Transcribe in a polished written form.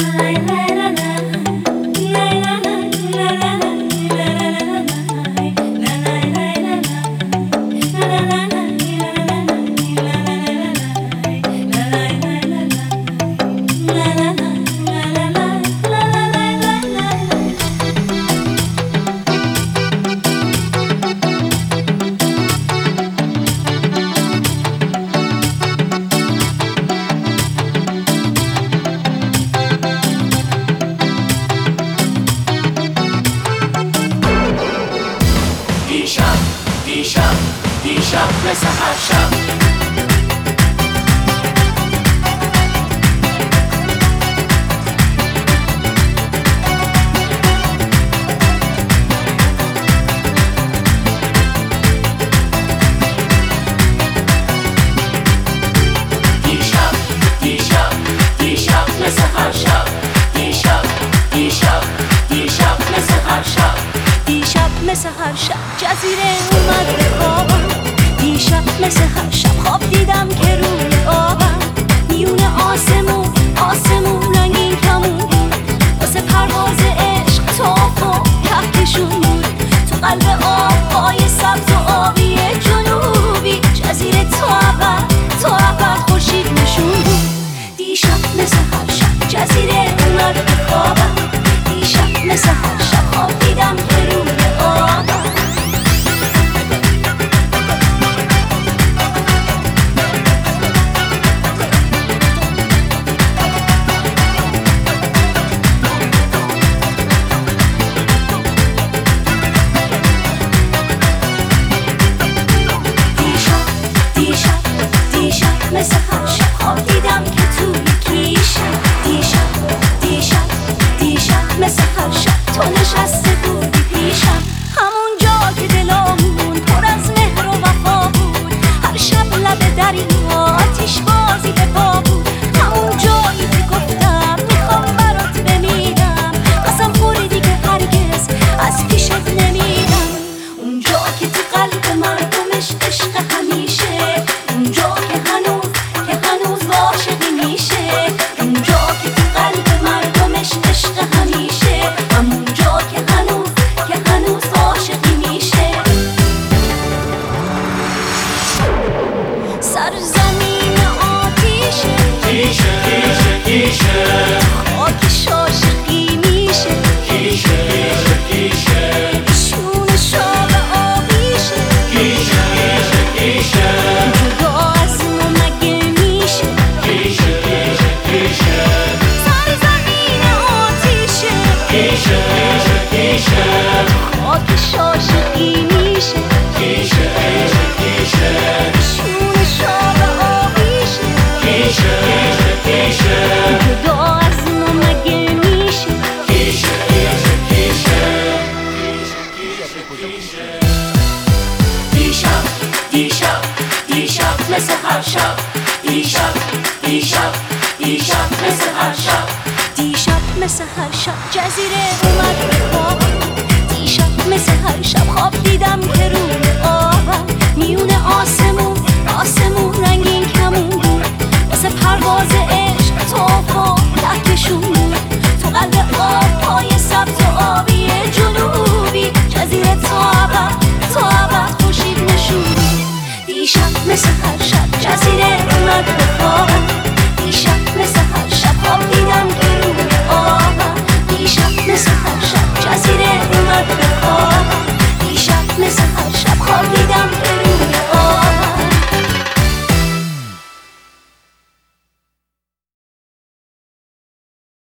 دیشب مثل هر شب دیشب مثل هر شب دیشب مثل هر شب مثل هر شب جزیره اومد به خوابم دیشب مثل هر شب خواب دیدم که روی آبم میون آسمون رنگین کمون بود واسه پرواز عشق تاف و کهکشون بود تو قلب آبهای سبز و آبی جنوبی جزیره تا ابد خورشید نشون بود دیشب مثل هر شب جزیره اومد به خوابم دیشب مثل هر شب خواب دیدم که روی مثل هر شب خواب دیدم که توی کیشم دیشب مثل هر شب تو نشسته بودی پیشم همون جا که دلامون پر از مهر و وفا بود هر شب لب دریا آتیش بازی به پا بود همون جایی که گفتم میخوام برات بمیرم قسم خوردی که هرگز از پیشت نمیرم اونجا که تو قلب مردمش عشق همیشه اونجا که هنوز عاشقی میشه اونجا که تو قلب مردمش عشق همیشه همونجا که هنوز عاشقی میشه سرزمین آتیشه خاکش عاشقی میشه شون شاب آبیشه جدا از ما مگه میشه سرزمین آتیشه خاکش عاشقی میشه شون شاب آبیشه جدا از ما مگه میشه دیشب مثل هر شب دیشب مثل هر شب دیشب مثل هر شب جزیره اومد به خوابم دیشب مثل هر شب خواب دیدم که روی آبم میون آسمون